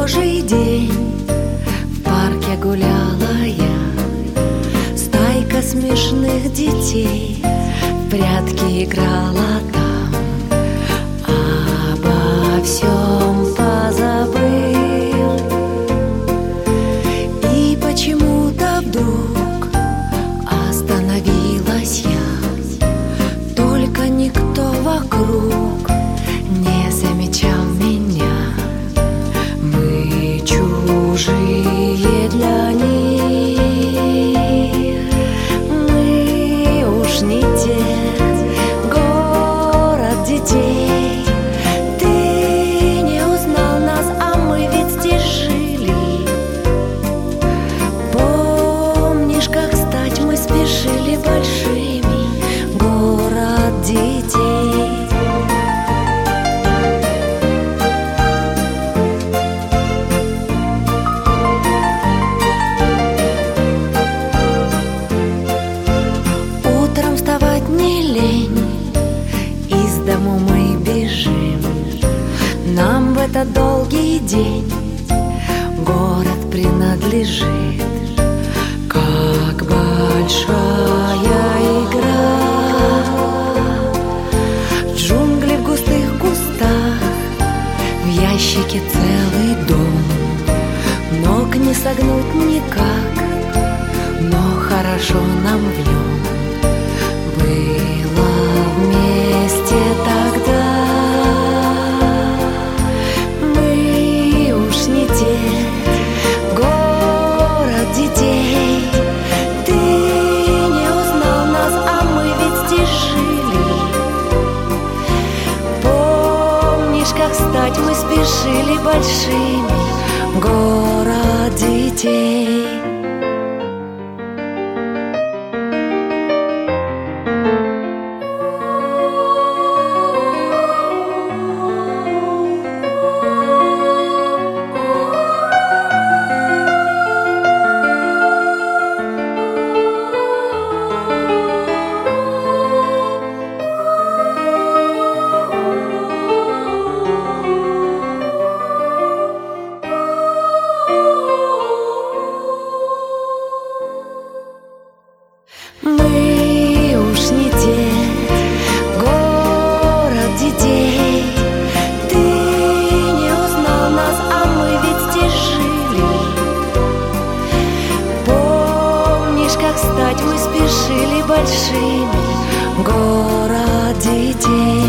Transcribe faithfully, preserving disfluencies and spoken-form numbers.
погожий день в парке гуляла я. Стайка смешных детей в прятки играла там. Обо всем позабыл, и почему-то вдруг остановилась я. Только никто вокруг не замечал меня. Мы чужие для них, мы уж не те, город детей. Ты не узнал нас, а мы ведь здесь жили. Помнишь, как стать мы спешили большими, город детей. Из дому мы бежим, нам в этот долгий день город принадлежит. Как большая игра, джунгли в густых кустах, в ящике целый дом. Ног не согнуть никак, но хорошо нам в нем. Было вместе тогда, мы уж не те, город детей. Ты не узнал нас, а мы ведь здесь жили. Помнишь, как стать мы спешили большими, город детей. Мы уж не те, город детей. Ты не узнал нас, а мы ведь здесь жили. Помнишь, как стать мы спешили большими, город детей.